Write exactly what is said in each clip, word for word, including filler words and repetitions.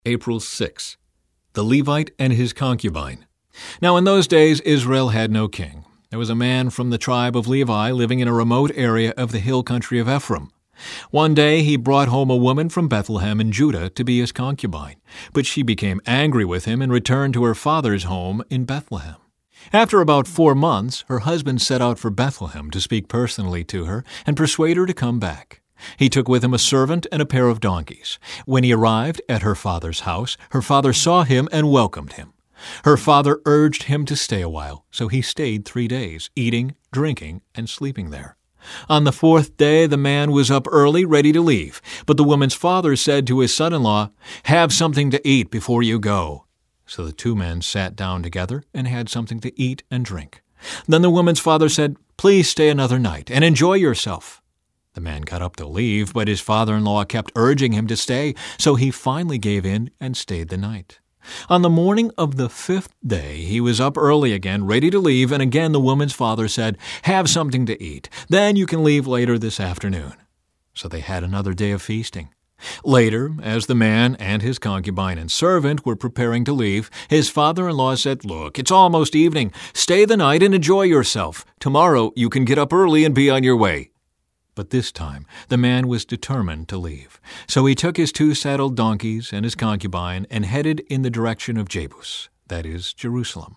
April sixth. The Levite and his concubine. Now in those days Israel had no king. There was a man from the tribe of Levi living in a remote area of the hill country of Ephraim. One day he brought home a woman from Bethlehem in Judah to be his concubine, but she became angry with him and returned to her father's home in Bethlehem. After about four months, her husband set out for Bethlehem to speak personally to her and persuade her to come back. He took with him a servant and a pair of donkeys. When he arrived at her father's house, her father saw him and welcomed him. Her father urged him to stay a while, so he stayed three days, eating, drinking, and sleeping there. On the fourth day the man was up early, ready to leave, but the woman's father said to his son-in-law, "Have something to eat before you go." So the two men sat down together and had something to eat and drink. Then the woman's father said, "Please stay another night and enjoy yourself." The man got up to leave, but his father-in-law kept urging him to stay, so he finally gave in and stayed the night. On the morning of the fifth day, he was up early again, ready to leave, and again the woman's father said, "Have something to eat. Then you can leave later this afternoon." So they had another day of feasting. Later, as the man and his concubine and servant were preparing to leave, his father-in-law said, "Look, it's almost evening. Stay the night and enjoy yourself. Tomorrow you can get up early and be on your way." But this time the man was determined to leave. So he took his two saddled donkeys and his concubine and headed in the direction of Jebus, that is, Jerusalem.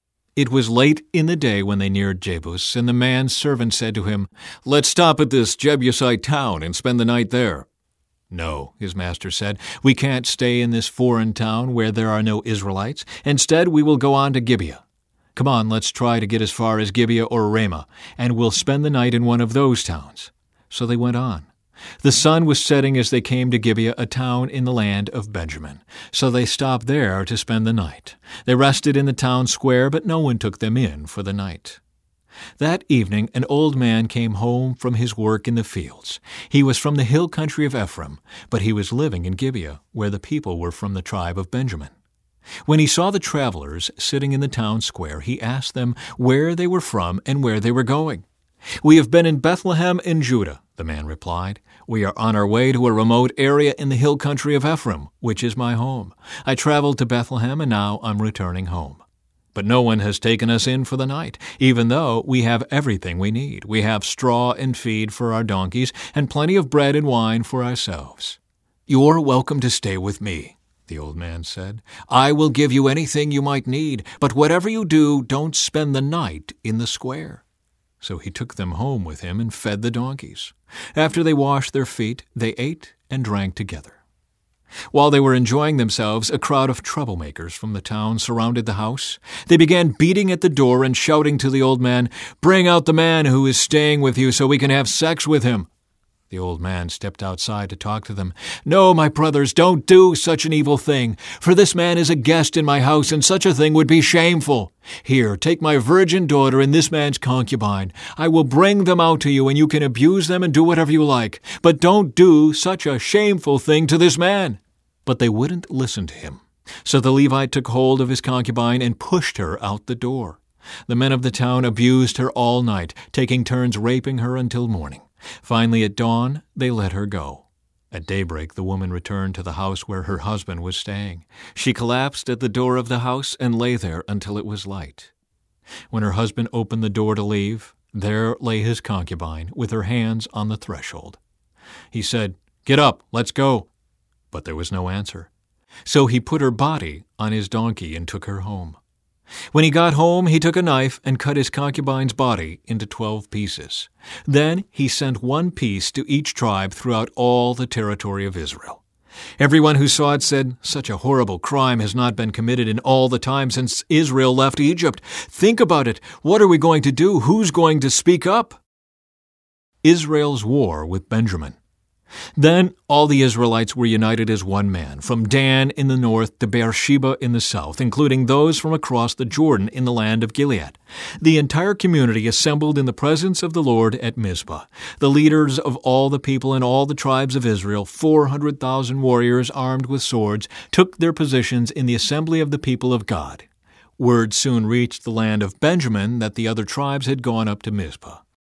It was late in the day when they neared Jebus, and the man's servant said to him, "Let's stop at this Jebusite town and spend the night there." "No," his master said, "we can't stay in this foreign town where there are no Israelites. Instead, we will go on to Gibeah. Come on, let's try to get as far as Gibeah or Ramah, and we'll spend the night in one of those towns." So they went on. The sun was setting as they came to Gibeah, a town in the land of Benjamin. So they stopped there to spend the night. They rested in the town square, but no one took them in for the night. That evening an old man came home from his work in the fields. He was from the hill country of Ephraim, but he was living in Gibeah, where the people were from the tribe of Benjamin. When he saw the travelers sitting in the town square, he asked them where they were from and where they were going. "We have been in Bethlehem in Judah," the man replied. "We are on our way to a remote area in the hill country of Ephraim, which is my home. I traveled to Bethlehem, and now I'm returning home. But no one has taken us in for the night, even though we have everything we need. We have straw and feed for our donkeys, and plenty of bread and wine for ourselves." "You're welcome to stay with me," the old man said. "I will give you anything you might need, but whatever you do, don't spend the night in the square." So he took them home with him and fed the donkeys. After they washed their feet, they ate and drank together. While they were enjoying themselves, a crowd of troublemakers from the town surrounded the house. They began beating at the door and shouting to the old man, "Bring out the man who is staying with you so we can have sex with him." The old man stepped outside to talk to them. "No, my brothers, don't do such an evil thing, for this man is a guest in my house, and such a thing would be shameful. Here, take my virgin daughter and this man's concubine. I will bring them out to you, and you can abuse them and do whatever you like. But don't do such a shameful thing to this man." But they wouldn't listen to him. So the Levite took hold of his concubine and pushed her out the door. The men of the town abused her all night, taking turns raping her until morning. Finally, at dawn, they let her go. At daybreak, the woman returned to the house where her husband was staying. She collapsed at the door of the house and lay there until it was light. When her husband opened the door to leave, there lay his concubine with her hands on the threshold. He said, "Get up, let's go." But there was no answer. So he put her body on his donkey and took her home. When he got home, he took a knife and cut his concubine's body into twelve pieces. Then he sent one piece to each tribe throughout all the territory of Israel. Everyone who saw it said, "Such a horrible crime has not been committed in all the time since Israel left Egypt. Think about it. What are we going to do? Who's going to speak up?" Israel's war with Benjamin. Then all the Israelites were united as one man, from Dan in the north to Beersheba in the south, including those from across the Jordan in the land of Gilead. The entire community assembled in the presence of the Lord at Mizpah. The leaders of all the people and all the tribes of Israel, four hundred thousand warriors armed with swords, took their positions in the assembly of the people of God. Word soon reached the land of Benjamin that the other tribes had gone up to Mizpah.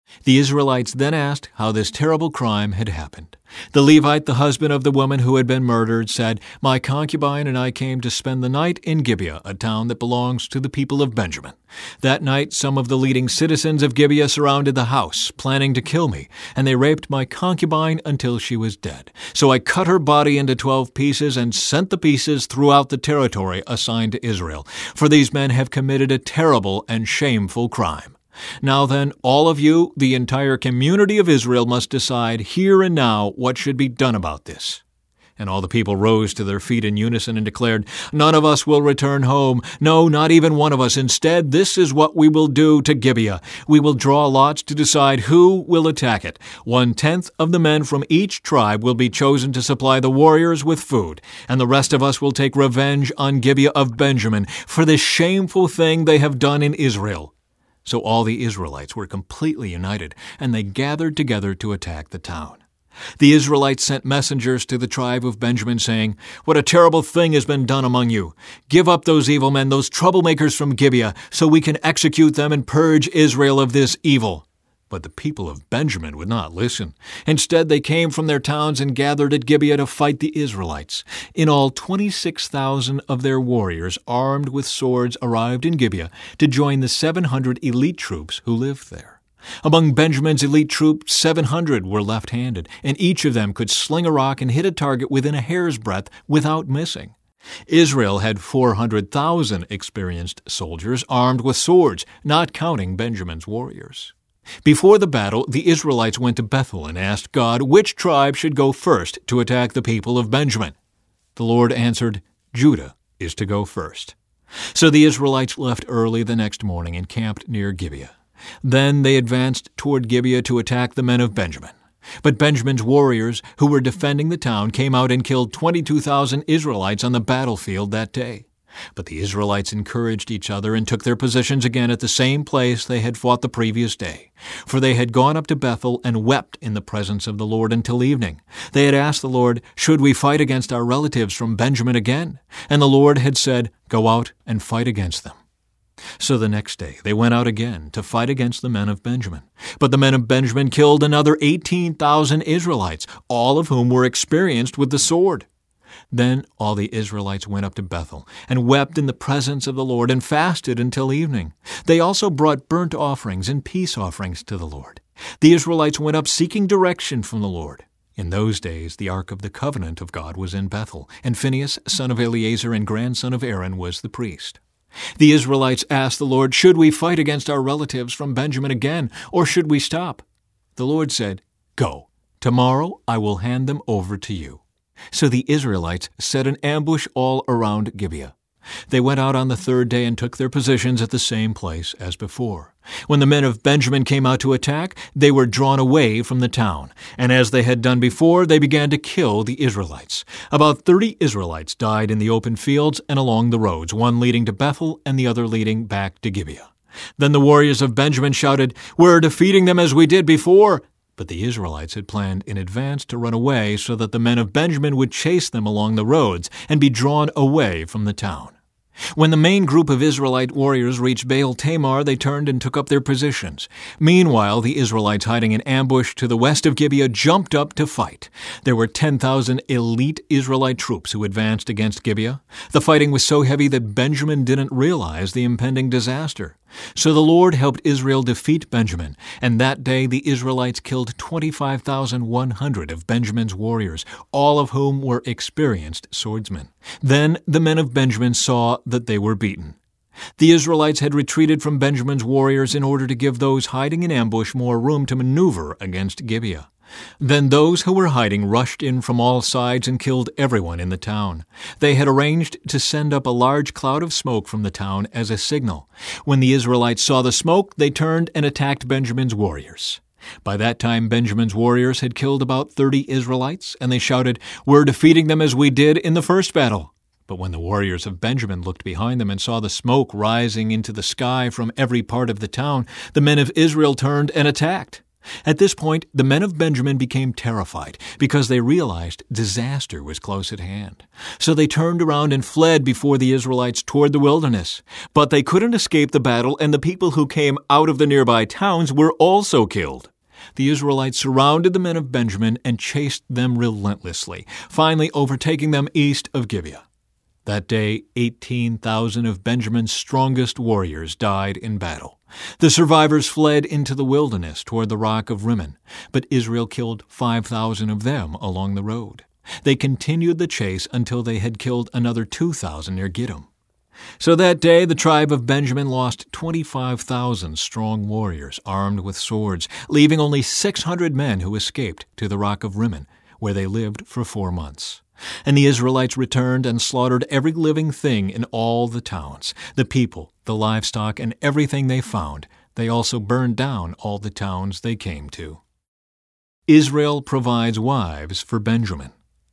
The Israelites then asked how this terrible crime had happened. The Levite, the husband of the woman who had been murdered, said, "My concubine and I came to spend the night in Gibeah, a town that belongs to the people of Benjamin. That night some of the leading citizens of Gibeah surrounded the house, planning to kill me, and they raped my concubine until she was dead. So I cut her body into twelve pieces and sent the pieces throughout the territory assigned to Israel, for these men have committed a terrible and shameful crime. Now then, all of you, the entire community of Israel, must decide here and now what should be done about this." And all the people rose to their feet in unison and declared, "None of us will return home. No, not even one of us. Instead, this is what we will do to Gibeah. We will draw lots to decide who will attack it. One-tenth of the men from each tribe will be chosen to supply the warriors with food, and the rest of us will take revenge on Gibeah of Benjamin for this shameful thing they have done in Israel." So all the Israelites were completely united, and they gathered together to attack the town. The Israelites sent messengers to the tribe of Benjamin, saying, "What a terrible thing has been done among you! Give up those evil men, those troublemakers from Gibeah, so we can execute them and purge Israel of this evil." But the people of Benjamin would not listen. Instead, they came from their towns and gathered at Gibeah to fight the Israelites. In all, twenty-six thousand of their warriors, armed with swords, arrived in Gibeah to join the seven hundred elite troops who lived there. Among Benjamin's elite troops, seven hundred were left-handed, and each of them could sling a rock and hit a target within a hair's breadth without missing. Israel had four hundred thousand experienced soldiers armed with swords, not counting Benjamin's warriors. Before the battle, the Israelites went to Bethel and asked God which tribe should go first to attack the people of Benjamin. The Lord answered, "Judah is to go first." So the Israelites left early the next morning and camped near Gibeah. Then they advanced toward Gibeah to attack the men of Benjamin. But Benjamin's warriors, who were defending the town, came out and killed twenty-two thousand Israelites on the battlefield that day. But the Israelites encouraged each other and took their positions again at the same place they had fought the previous day. For they had gone up to Bethel and wept in the presence of the Lord until evening. They had asked the Lord, "Should we fight against our relatives from Benjamin again?" And the Lord had said, "Go out and fight against them." So the next day they went out again to fight against the men of Benjamin. But the men of Benjamin killed another eighteen thousand Israelites, all of whom were experienced with the sword. Then all the Israelites went up to Bethel and wept in the presence of the Lord and fasted until evening. They also brought burnt offerings and peace offerings to the Lord. The Israelites went up seeking direction from the Lord. In those days the ark of the covenant of God was in Bethel, and Phinehas, son of Eleazar and grandson of Aaron, was the priest. The Israelites asked the Lord, "Should we fight against our relatives from Benjamin again, or should we stop?" The Lord said, "Go. Tomorrow I will hand them over to you." So the Israelites set an ambush all around Gibeah. They went out on the third day and took their positions at the same place as before. When the men of Benjamin came out to attack, they were drawn away from the town, and as they had done before, they began to kill the Israelites. About thirty Israelites died in the open fields and along the roads, one leading to Bethel and the other leading back to Gibeah. Then the warriors of Benjamin shouted, "We're defeating them as we did before." But the Israelites had planned in advance to run away so that the men of Benjamin would chase them along the roads and be drawn away from the town. When the main group of Israelite warriors reached Baal Tamar, they turned and took up their positions. Meanwhile, the Israelites hiding in ambush to the west of Gibeah jumped up to fight. There were ten thousand elite Israelite troops who advanced against Gibeah. The fighting was so heavy that Benjamin didn't realize the impending disaster. So the Lord helped Israel defeat Benjamin, and that day the Israelites killed twenty-five thousand one hundred of Benjamin's warriors, all of whom were experienced swordsmen. Then the men of Benjamin saw that they were beaten. The Israelites had retreated from Benjamin's warriors in order to give those hiding in ambush more room to maneuver against Gibeah. Then those who were hiding rushed in from all sides and killed everyone in the town. They had arranged to send up a large cloud of smoke from the town as a signal. When the Israelites saw the smoke, they turned and attacked Benjamin's warriors. By that time, Benjamin's warriors had killed about thirty Israelites, and they shouted, "We're defeating them as we did in the first battle." But when the warriors of Benjamin looked behind them and saw the smoke rising into the sky from every part of the town, the men of Israel turned and attacked. At this point, the men of Benjamin became terrified because they realized disaster was close at hand. So they turned around and fled before the Israelites toward the wilderness. But they couldn't escape the battle, and the people who came out of the nearby towns were also killed. The Israelites surrounded the men of Benjamin and chased them relentlessly, finally overtaking them east of Gibeah. That day, eighteen thousand of Benjamin's strongest warriors died in battle. The survivors fled into the wilderness toward the rock of Rimmon, but Israel killed five thousand of them along the road. They continued the chase until they had killed another two thousand near Gidom. So that day the tribe of Benjamin lost twenty-five thousand strong warriors armed with swords, leaving only six hundred men who escaped to the rock of Rimmon, where they lived for four months. And the Israelites returned and slaughtered every living thing in all the towns, the people, the livestock, and everything they found. They also burned down all the towns they came to. Israel provides wives for Benjamin.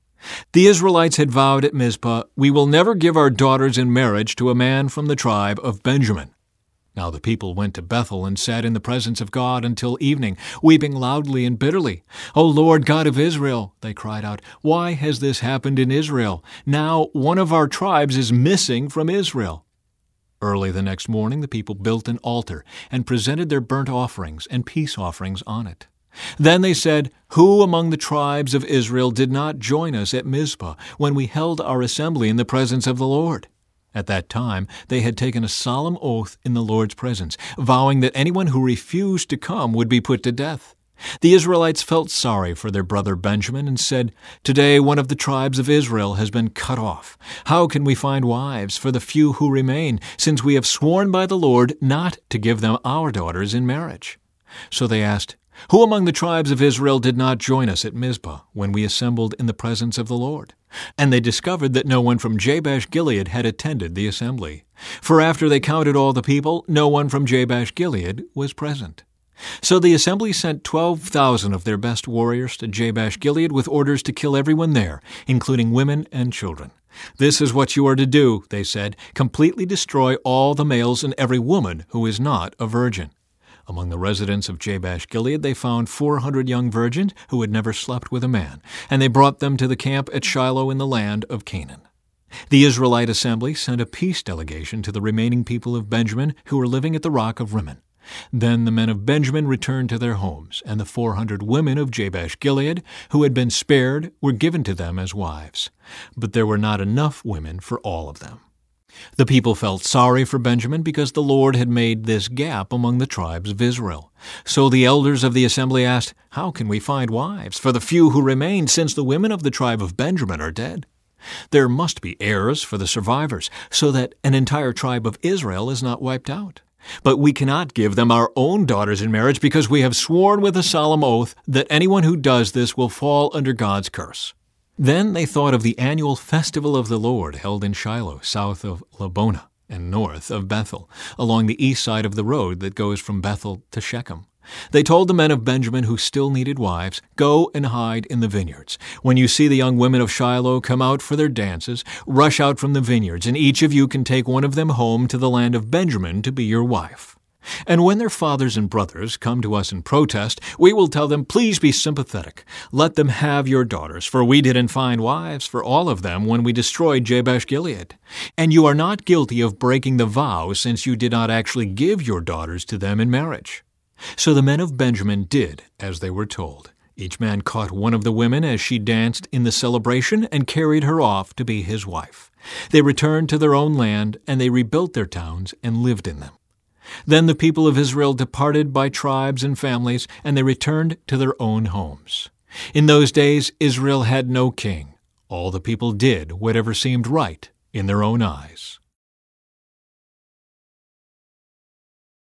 The Israelites had vowed at Mizpah, "We will never give our daughters in marriage to a man from the tribe of Benjamin." Now the people went to Bethel and sat in the presence of God until evening, weeping loudly and bitterly. "O Lord God of Israel," they cried out, "why has this happened in Israel? Now one of our tribes is missing from Israel." Early the next morning the people built an altar and presented their burnt offerings and peace offerings on it. Then they said, "Who among the tribes of Israel did not join us at Mizpah when we held our assembly in the presence of the Lord?" At that time they had taken a solemn oath in the Lord's presence, vowing that anyone who refused to come would be put to death. The Israelites felt sorry for their brother Benjamin and said, "Today one of the tribes of Israel has been cut off. How can we find wives for the few who remain, since we have sworn by the Lord not to give them our daughters in marriage?" So they asked, "Who among the tribes of Israel did not join us at Mizpah when we assembled in the presence of the Lord?" And they discovered that no one from Jabesh-Gilead had attended the assembly. For after they counted all the people, no one from Jabesh-Gilead was present. So the assembly sent twelve thousand of their best warriors to Jabesh-Gilead with orders to kill everyone there, including women and children. "This is what you are to do," they said, "completely destroy all the males and every woman who is not a virgin." Among the residents of Jabesh-Gilead they found four hundred young virgins who had never slept with a man, and they brought them to the camp at Shiloh in the land of Canaan. The Israelite assembly sent a peace delegation to the remaining people of Benjamin who were living at the rock of Rimmon. Then the men of Benjamin returned to their homes, and the four hundred women of Jabesh-Gilead who had been spared were given to them as wives. But there were not enough women for all of them. The people felt sorry for Benjamin because the Lord had made this gap among the tribes of Israel. So the elders of the assembly asked, "How can we find wives for the few who remain, since the women of the tribe of Benjamin are dead? There must be heirs for the survivors, so that an entire tribe of Israel is not wiped out. But we cannot give them our own daughters in marriage because we have sworn with a solemn oath that anyone who does this will fall under God's curse." Then they thought of the annual festival of the Lord held in Shiloh, south of Lebonah and north of Bethel, along the east side of the road that goes from Bethel to Shechem. They told the men of Benjamin who still needed wives, "Go and hide in the vineyards. When you see the young women of Shiloh come out for their dances, rush out from the vineyards, and each of you can take one of them home to the land of Benjamin to be your wife. And when their fathers and brothers come to us in protest, we will tell them, 'Please be sympathetic. Let them have your daughters, for we didn't find wives for all of them when we destroyed Jabesh-Gilead. And you are not guilty of breaking the vow, since you did not actually give your daughters to them in marriage.'" So the men of Benjamin did as they were told. Each man caught one of the women as she danced in the celebration and carried her off to be his wife. They returned to their own land, and they rebuilt their towns and lived in them. Then the people of Israel departed by tribes and families, and they returned to their own homes. In those days Israel had no king. All the people did whatever seemed right in their own eyes.